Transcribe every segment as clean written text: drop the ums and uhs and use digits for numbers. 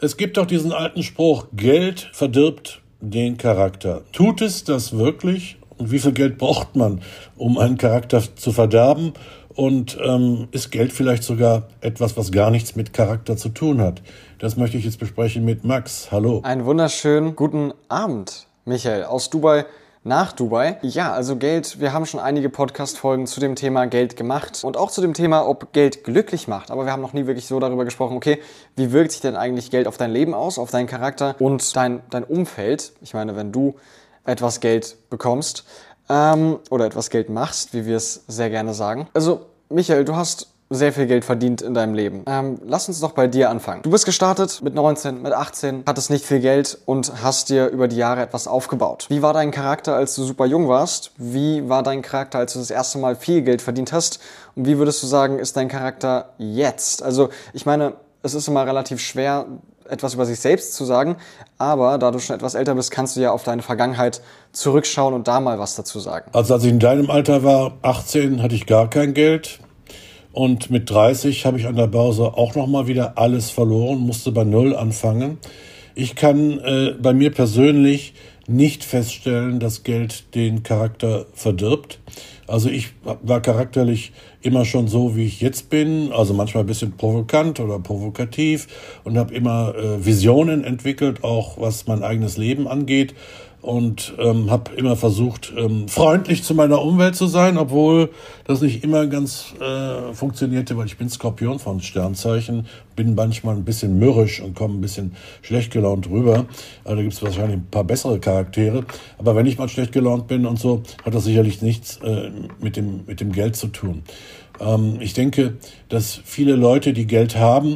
Es gibt doch diesen alten Spruch, Geld verdirbt den Charakter. Tut es das wirklich? Und wie viel Geld braucht man, um einen Charakter zu verderben? Und ist Geld vielleicht sogar etwas, was gar nichts mit Charakter zu tun hat? Das möchte ich jetzt besprechen mit Max. Hallo. Einen wunderschönen guten Abend, Michael, aus Dubai. Nach Dubai. Ja, also Geld, wir haben schon einige Podcast-Folgen zu dem Thema Geld gemacht und auch zu dem Thema, ob Geld glücklich macht. Aber wir haben noch nie wirklich so darüber gesprochen, okay, wie wirkt sich denn eigentlich Geld auf dein Leben aus, auf deinen Charakter und dein Umfeld? Ich meine, wenn du etwas Geld bekommst oder etwas Geld machst, wie wir es sehr gerne sagen. Also, Michael, du hast sehr viel Geld verdient in deinem Leben. Lass uns doch bei dir anfangen. Du bist gestartet mit 19, mit 18, hattest nicht viel Geld und hast dir über die Jahre etwas aufgebaut. Wie war dein Charakter, als du super jung warst? Wie war dein Charakter, als du das erste Mal viel Geld verdient hast? Und wie würdest du sagen, ist dein Charakter jetzt? Also, ich meine, es ist immer relativ schwer, etwas über sich selbst zu sagen, aber da du schon etwas älter bist, kannst du ja auf deine Vergangenheit zurückschauen und da mal was dazu sagen. Also als ich in deinem Alter war, 18, hatte ich gar kein Geld. Und mit 30 habe ich an der Börse auch nochmal wieder alles verloren, musste bei Null anfangen. Ich kann bei mir persönlich nicht feststellen, dass Geld den Charakter verdirbt. Also ich war charakterlich immer schon so, wie ich jetzt bin, also manchmal ein bisschen provokant oder provokativ und habe immer Visionen entwickelt, auch was mein eigenes Leben angeht. Und habe immer versucht, freundlich zu meiner Umwelt zu sein, obwohl das nicht immer ganz funktionierte, weil ich bin Skorpion von Sternzeichen, bin manchmal ein bisschen mürrisch und komme ein bisschen schlecht gelaunt rüber. Also da gibt es wahrscheinlich ein paar bessere Charaktere. Aber wenn ich mal schlecht gelaunt bin und so, hat das sicherlich nichts mit dem Geld zu tun. Ich denke, dass viele Leute, die Geld haben,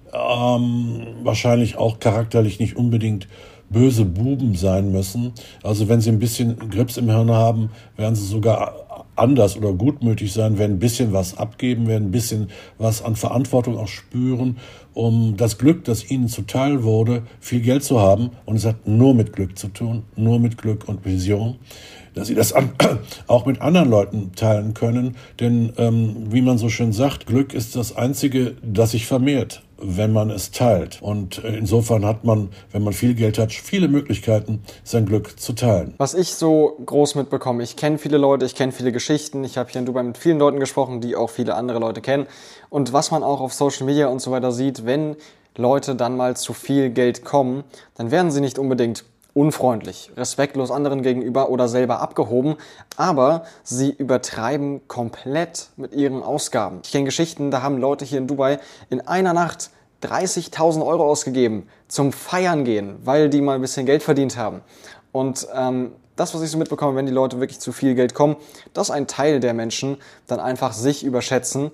wahrscheinlich auch charakterlich nicht unbedingt böse Buben sein müssen. Also wenn sie ein bisschen Grips im Hirn haben, werden sie sogar anders oder gutmütig sein, werden ein bisschen was abgeben, werden ein bisschen was an Verantwortung auch spüren, um das Glück, das ihnen zuteil wurde, viel Geld zu haben. Und es hat nur mit Glück zu tun, nur mit Glück und Vision, dass sie das auch mit anderen Leuten teilen können. Denn wie man so schön sagt, Glück ist das Einzige, das sich vermehrt, wenn man es teilt. Und insofern hat man, wenn man viel Geld hat, viele Möglichkeiten, sein Glück zu teilen. Was ich so groß mitbekomme, ich kenne viele Leute, ich kenne viele Geschichten, ich habe hier in Dubai mit vielen Leuten gesprochen, die auch viele andere Leute kennen. Und was man auch auf Social Media und so weiter sieht, wenn Leute dann mal zu viel Geld kommen, dann werden sie nicht unbedingt unfreundlich, respektlos anderen gegenüber oder selber abgehoben, aber sie übertreiben komplett mit ihren Ausgaben. Ich kenne Geschichten, da haben Leute hier in Dubai in einer Nacht 30.000 € ausgegeben zum Feiern gehen, weil die mal ein bisschen Geld verdient haben. Und das, was ich so mitbekomme, wenn die Leute wirklich zu viel Geld kommen, dass ein Teil der Menschen dann einfach sich überschätzen,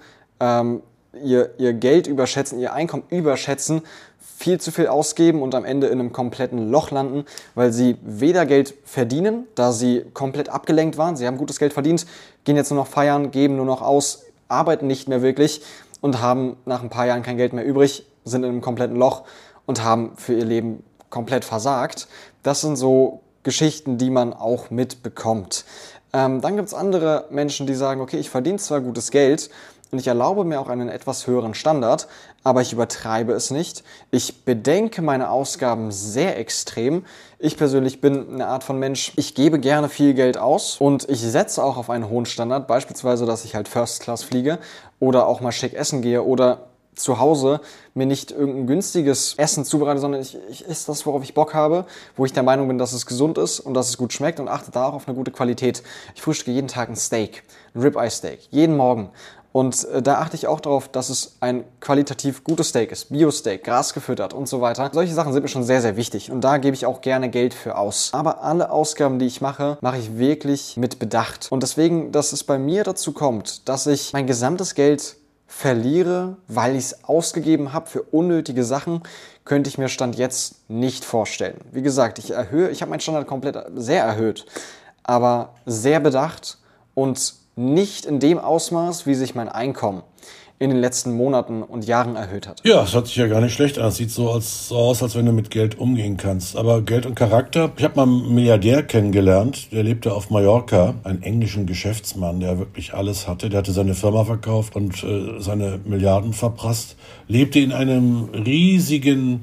ihr Geld überschätzen, ihr Einkommen überschätzen, viel zu viel ausgeben und am Ende in einem kompletten Loch landen, weil sie weder Geld verdienen, da sie komplett abgelenkt waren, sie haben gutes Geld verdient, gehen jetzt nur noch feiern, geben nur noch aus, arbeiten nicht mehr wirklich und haben nach ein paar Jahren kein Geld mehr übrig, sind in einem kompletten Loch und haben für ihr Leben komplett versagt. Das sind so Geschichten, die man auch mitbekommt. Dann gibt es andere Menschen, die sagen, okay, ich verdiene zwar gutes Geld, und ich erlaube mir auch einen etwas höheren Standard, aber ich übertreibe es nicht. Ich bedenke meine Ausgaben sehr extrem. Ich persönlich bin eine Art von Mensch, ich gebe gerne viel Geld aus und ich setze auch auf einen hohen Standard, beispielsweise, dass ich halt First Class fliege oder auch mal schick essen gehe oder zu Hause mir nicht irgendein günstiges Essen zubereite, sondern ich esse das, worauf ich Bock habe, wo ich der Meinung bin, dass es gesund ist und dass es gut schmeckt und achte da auch auf eine gute Qualität. Ich frühstücke jeden Tag ein Steak, ein Ribeye Steak, jeden Morgen. Und da achte ich auch darauf, dass es ein qualitativ gutes Steak ist, Bio-Steak, grasgefüttert und so weiter. Solche Sachen sind mir schon sehr, sehr wichtig und da gebe ich auch gerne Geld für aus. Aber alle Ausgaben, die ich mache, mache ich wirklich mit Bedacht. Und deswegen, dass es bei mir dazu kommt, dass ich mein gesamtes Geld verliere, weil ich es ausgegeben habe für unnötige Sachen, könnte ich mir Stand jetzt nicht vorstellen. Wie gesagt, ich habe meinen Standard komplett sehr erhöht, aber sehr bedacht und nicht in dem Ausmaß, wie sich mein Einkommen in den letzten Monaten und Jahren erhöht hat. Ja, das hört sich ja gar nicht schlecht an. Es sieht so aus, als wenn du mit Geld umgehen kannst. Aber Geld und Charakter, ich habe mal einen Milliardär kennengelernt, der lebte auf Mallorca, einen englischen Geschäftsmann, der wirklich alles hatte. Der hatte seine Firma verkauft und seine Milliarden verprasst, lebte in einem riesigen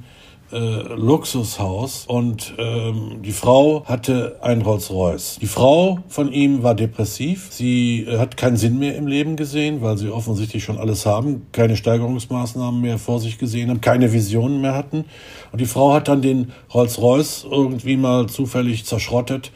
Luxushaus und die Frau hatte ein Rolls-Royce. Die Frau von ihm war depressiv. Sie hat keinen Sinn mehr im Leben gesehen, weil sie offensichtlich schon alles haben, keine Steigerungsmaßnahmen mehr vor sich gesehen haben, keine Visionen mehr hatten. Und die Frau hat dann den Rolls-Royce irgendwie mal zufällig zerschrottet,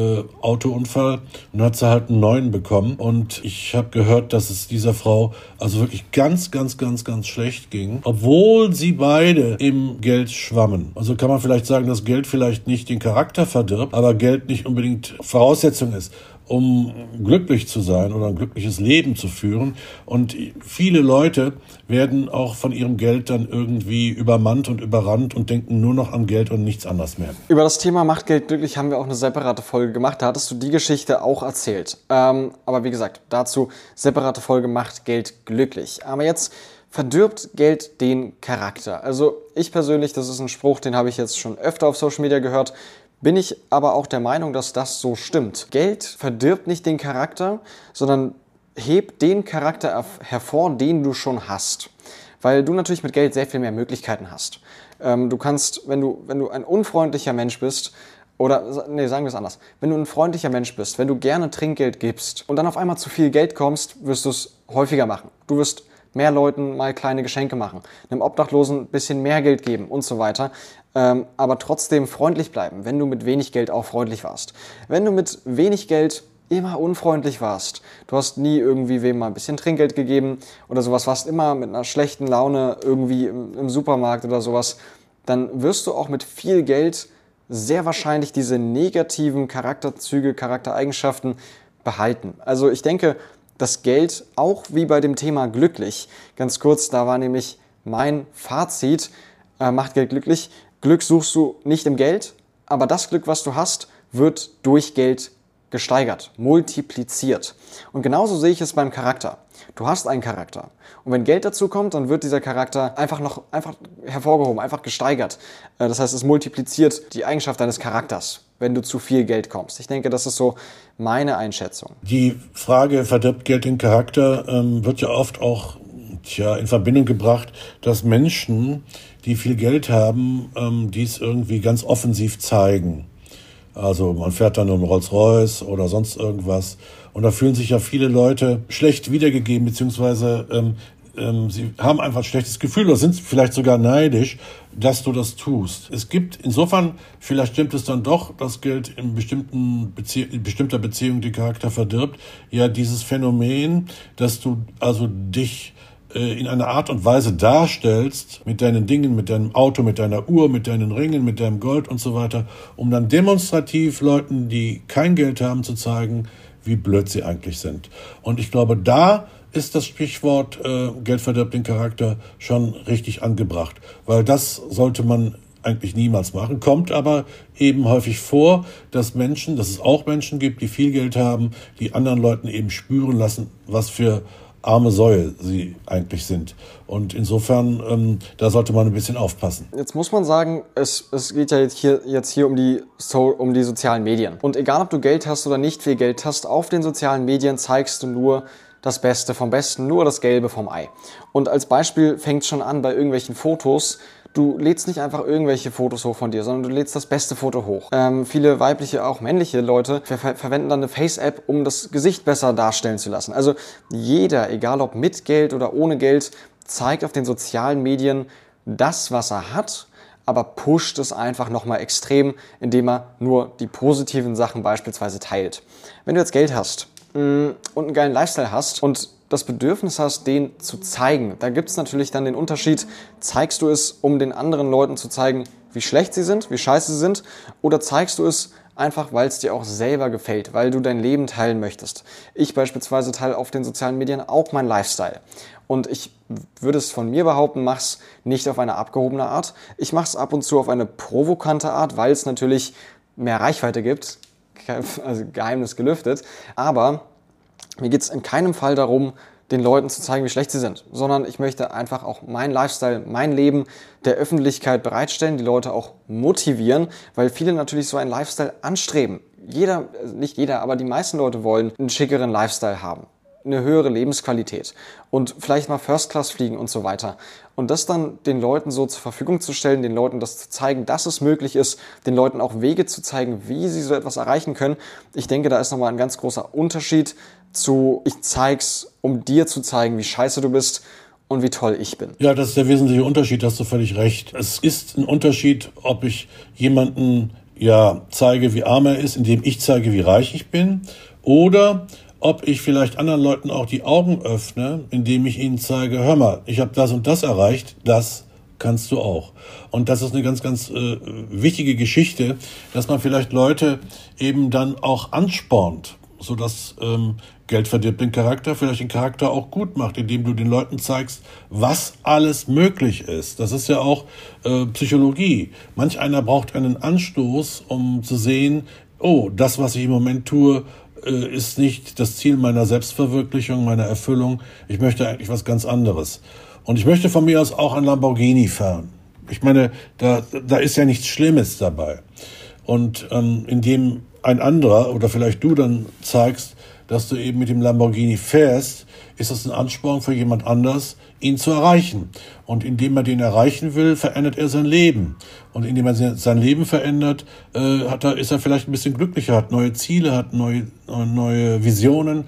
Autounfall, und hat sie halt einen neuen bekommen. Und ich habe gehört, dass es dieser Frau also wirklich ganz, ganz, ganz, ganz schlecht ging, obwohl sie beide im Geld schwammen. Also kann man vielleicht sagen, dass Geld vielleicht nicht den Charakter verdirbt, aber Geld nicht unbedingt Voraussetzung ist, um glücklich zu sein oder ein glückliches Leben zu führen. Und viele Leute werden auch von ihrem Geld dann irgendwie übermannt und überrannt und denken nur noch an Geld und nichts anderes mehr. Über das Thema Macht Geld glücklich haben wir auch eine separate Folge gemacht. Da hattest du die Geschichte auch erzählt. Aber wie gesagt, dazu separate Folge Macht Geld glücklich. Aber jetzt verdirbt Geld den Charakter. Also ich persönlich, das ist ein Spruch, den habe ich jetzt schon öfter auf Social Media gehört, bin ich aber auch der Meinung, dass das so stimmt. Geld verdirbt nicht den Charakter, sondern hebt den Charakter hervor, den du schon hast. Weil du natürlich mit Geld sehr viel mehr Möglichkeiten hast. Du kannst, wenn du ein unfreundlicher Mensch bist, sagen wir es anders. Wenn du ein freundlicher Mensch bist, wenn du gerne Trinkgeld gibst und dann auf einmal zu viel Geld kommst, wirst du es häufiger machen. Du wirst mehr Leuten mal kleine Geschenke machen, einem Obdachlosen ein bisschen mehr Geld geben und so weiter. Aber trotzdem freundlich bleiben, wenn du mit wenig Geld auch freundlich warst. Wenn du mit wenig Geld immer unfreundlich warst, du hast nie irgendwie wem mal ein bisschen Trinkgeld gegeben oder sowas, warst immer mit einer schlechten Laune irgendwie im Supermarkt oder sowas, dann wirst du auch mit viel Geld sehr wahrscheinlich diese negativen Charakterzüge, Charaktereigenschaften behalten. Also ich denke, das Geld, auch wie bei dem Thema glücklich, ganz kurz, da war nämlich mein Fazit, macht Geld glücklich. Glück suchst du nicht im Geld, aber das Glück, was du hast, wird durch Geld gesteigert, multipliziert. Und genauso sehe ich es beim Charakter. Du hast einen Charakter. Und wenn Geld dazu kommt, dann wird dieser Charakter einfach hervorgehoben, einfach gesteigert. Das heißt, es multipliziert die Eigenschaft deines Charakters, wenn du zu viel Geld kommst. Ich denke, das ist so meine Einschätzung. Die Frage, verdirbt Geld den Charakter, wird ja oft auch in Verbindung gebracht, dass Menschen, die viel Geld haben, dies irgendwie ganz offensiv zeigen. Also man fährt dann einen Rolls-Royce oder sonst irgendwas. Und da fühlen sich ja viele Leute schlecht wiedergegeben, beziehungsweise sie haben einfach ein schlechtes Gefühl oder sind vielleicht sogar neidisch, dass du das tust. Es gibt insofern, vielleicht stimmt es dann doch, dass Geld in bestimmter Beziehung den Charakter verdirbt, ja dieses Phänomen, dass du also dich in einer Art und Weise darstellst, mit deinen Dingen, mit deinem Auto, mit deiner Uhr, mit deinen Ringen, mit deinem Gold und so weiter, um dann demonstrativ Leuten, die kein Geld haben, zu zeigen, wie blöd sie eigentlich sind. Und ich glaube, da ist das Sprichwort Geld verdirbt den Charakter schon richtig angebracht, weil das sollte man eigentlich niemals machen, kommt aber eben häufig vor, dass es auch Menschen gibt, die viel Geld haben, die anderen Leuten eben spüren lassen, was für arme Säue sie eigentlich sind. Und insofern, da sollte man ein bisschen aufpassen. Jetzt muss man sagen, es geht ja jetzt hier um die sozialen Medien. Und egal, ob du Geld hast oder nicht viel Geld hast, auf den sozialen Medien zeigst du nur das Beste vom Besten, nur das Gelbe vom Ei. Und als Beispiel fängt es schon an bei irgendwelchen Fotos. Du lädst nicht einfach irgendwelche Fotos hoch von dir, sondern du lädst das beste Foto hoch. Viele weibliche, auch männliche Leute verwenden dann eine Face-App, um das Gesicht besser darstellen zu lassen. Also jeder, egal ob mit Geld oder ohne Geld, zeigt auf den sozialen Medien das, was er hat, aber pusht es einfach nochmal extrem, indem er nur die positiven Sachen beispielsweise teilt. Wenn du jetzt Geld hast und einen geilen Lifestyle hast und das Bedürfnis hast, den zu zeigen. Da gibt es natürlich dann den Unterschied, zeigst du es, um den anderen Leuten zu zeigen, wie schlecht sie sind, wie scheiße sie sind, oder zeigst du es einfach, weil es dir auch selber gefällt, weil du dein Leben teilen möchtest. Ich beispielsweise teile auf den sozialen Medien auch meinen Lifestyle. Und ich würde es von mir behaupten, mache es nicht auf eine abgehobene Art. Ich mache es ab und zu auf eine provokante Art, weil es natürlich mehr Reichweite gibt, also Geheimnis gelüftet, aber mir geht es in keinem Fall darum, den Leuten zu zeigen, wie schlecht sie sind, sondern ich möchte einfach auch meinen Lifestyle, mein Leben der Öffentlichkeit bereitstellen, die Leute auch motivieren, weil viele natürlich so einen Lifestyle anstreben. Nicht jeder, aber die meisten Leute wollen einen schickeren Lifestyle haben. eine höhere Lebensqualität und vielleicht mal First Class fliegen und so weiter. Und das dann den Leuten so zur Verfügung zu stellen, den Leuten das zu zeigen, dass es möglich ist, den Leuten auch Wege zu zeigen, wie sie so etwas erreichen können. Ich denke, da ist nochmal ein ganz großer Unterschied zu, ich zeig's, um dir zu zeigen, wie scheiße du bist und wie toll ich bin. Ja, das ist der wesentliche Unterschied, hast du völlig recht. Es ist ein Unterschied, ob ich jemanden zeige, wie arm er ist, indem ich zeige, wie reich ich bin, oder ob ich vielleicht anderen Leuten auch die Augen öffne, indem ich ihnen zeige, hör mal, ich habe das und das erreicht, das kannst du auch. Und das ist eine ganz, ganz wichtige Geschichte, dass man vielleicht Leute eben dann auch anspornt, sodass Geld verdirbt den Charakter, vielleicht den Charakter auch gut macht, indem du den Leuten zeigst, was alles möglich ist. Das ist ja auch Psychologie. Manch einer braucht einen Anstoß, um zu sehen, oh, das, was ich im Moment tue, ist nicht das Ziel meiner Selbstverwirklichung, meiner Erfüllung. Ich möchte eigentlich was ganz anderes. Und ich möchte von mir aus auch ein Lamborghini fahren. Ich meine, da ist ja nichts Schlimmes dabei. Und indem ein anderer oder vielleicht du dann zeigst, dass du eben mit dem Lamborghini fährst, ist das ein Ansporn für jemand anders, ihn zu erreichen. Und indem er den erreichen will, verändert er sein Leben. Und indem er sein Leben verändert, ist er vielleicht ein bisschen glücklicher, hat neue Ziele, hat neue Visionen,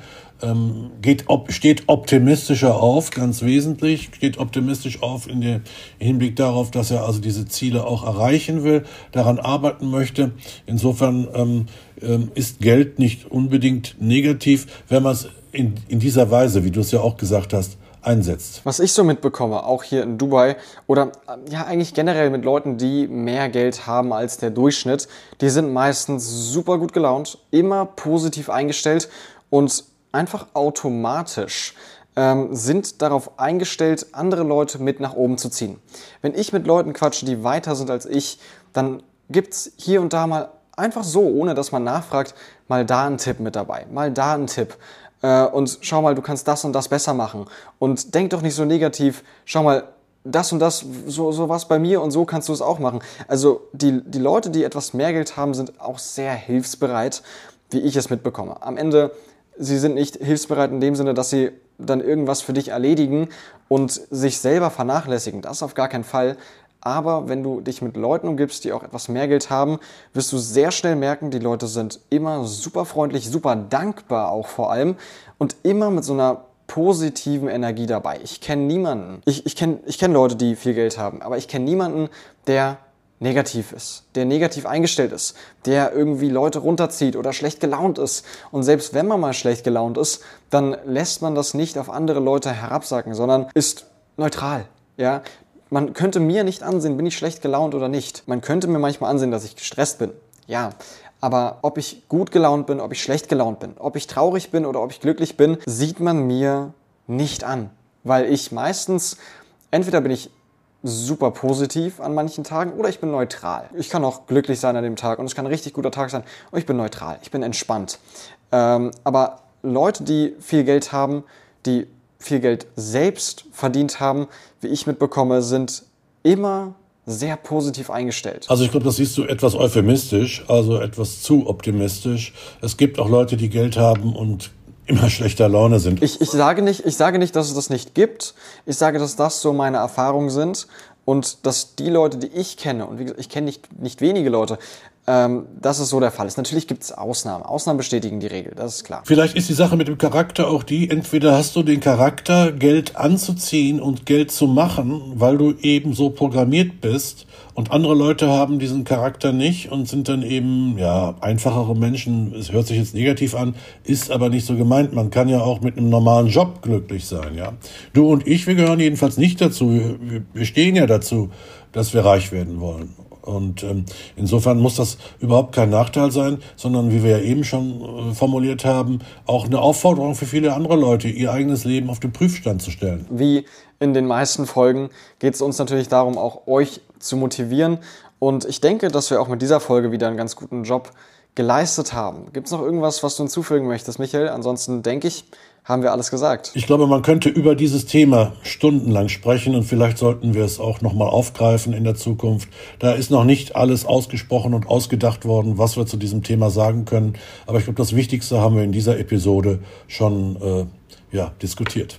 steht optimistischer auf, ganz wesentlich, steht optimistisch auf im Hinblick darauf, dass er also diese Ziele auch erreichen will, daran arbeiten möchte. Insofern ist Geld nicht unbedingt negativ, wenn man es in dieser Weise, wie du es ja auch gesagt hast, einsetzt. Was ich so mitbekomme, auch hier in Dubai oder eigentlich generell mit Leuten, die mehr Geld haben als der Durchschnitt, die sind meistens super gut gelaunt, immer positiv eingestellt und einfach automatisch sind darauf eingestellt, andere Leute mit nach oben zu ziehen. Wenn ich mit Leuten quatsche, die weiter sind als ich, dann gibt's hier und da mal einfach so, ohne dass man nachfragt, mal da einen Tipp mit dabei, mal da einen Tipp. Und schau mal, du kannst das und das besser machen. Und denk doch nicht so negativ, schau mal, das und das, so was bei mir und so kannst du es auch machen. Also die Leute, die etwas mehr Geld haben, sind auch sehr hilfsbereit, wie ich es mitbekomme. Am Ende, sie sind nicht hilfsbereit in dem Sinne, dass sie dann irgendwas für dich erledigen und sich selber vernachlässigen. Das auf gar keinen Fall. Aber wenn du dich mit Leuten umgibst, die auch etwas mehr Geld haben, wirst du sehr schnell merken, die Leute sind immer super freundlich, super dankbar auch vor allem und immer mit so einer positiven Energie dabei. Ich kenne niemanden, ich kenn Leute, die viel Geld haben, aber ich kenne niemanden, der negativ ist, der negativ eingestellt ist, der irgendwie Leute runterzieht oder schlecht gelaunt ist. Und selbst wenn man mal schlecht gelaunt ist, dann lässt man das nicht auf andere Leute herabsacken, sondern ist neutral, ja. Man könnte mir nicht ansehen, bin ich schlecht gelaunt oder nicht. Man könnte mir manchmal ansehen, dass ich gestresst bin. Ja, aber ob ich gut gelaunt bin, ob ich schlecht gelaunt bin, ob ich traurig bin oder ob ich glücklich bin, sieht man mir nicht an. Weil ich meistens, entweder bin ich super positiv an manchen Tagen oder ich bin neutral. Ich kann auch glücklich sein an dem Tag und es kann ein richtig guter Tag sein und ich bin neutral, ich bin entspannt. Aber Leute, die viel Geld haben, die viel Geld selbst verdient haben, wie ich mitbekomme, sind immer sehr positiv eingestellt. Also ich glaube, das siehst du etwas euphemistisch, also etwas zu optimistisch. Es gibt auch Leute, die Geld haben und immer schlechter Laune sind. Ich sage nicht, dass es das nicht gibt. Ich sage, dass das so meine Erfahrungen sind und dass die Leute, die ich kenne, und wie gesagt, ich kenne nicht wenige Leute, dass es so der Fall ist. Natürlich gibt es Ausnahmen. Ausnahmen bestätigen die Regel, das ist klar. Vielleicht ist die Sache mit dem Charakter auch die, entweder hast du den Charakter, Geld anzuziehen und Geld zu machen, weil du eben so programmiert bist, und andere Leute haben diesen Charakter nicht und sind dann eben, einfachere Menschen. Es hört sich jetzt negativ an, ist aber nicht so gemeint. Man kann ja auch mit einem normalen Job glücklich sein, ja. Du und ich, wir gehören jedenfalls nicht dazu. Wir stehen ja dazu, dass wir reich werden wollen. Und insofern muss das überhaupt kein Nachteil sein, sondern, wie wir ja eben schon formuliert haben, auch eine Aufforderung für viele andere Leute, ihr eigenes Leben auf den Prüfstand zu stellen. Wie in den meisten Folgen geht es uns natürlich darum, auch euch zu motivieren. Und ich denke, dass wir auch mit dieser Folge wieder einen ganz guten Job geleistet haben. Gibt es noch irgendwas, was du hinzufügen möchtest, Michael? Ansonsten denke ich, haben wir alles gesagt. Ich glaube, man könnte über dieses Thema stundenlang sprechen und vielleicht sollten wir es auch nochmal aufgreifen in der Zukunft. Da ist noch nicht alles ausgesprochen und ausgedacht worden, was wir zu diesem Thema sagen können. Aber ich glaube, das Wichtigste haben wir in dieser Episode schon diskutiert.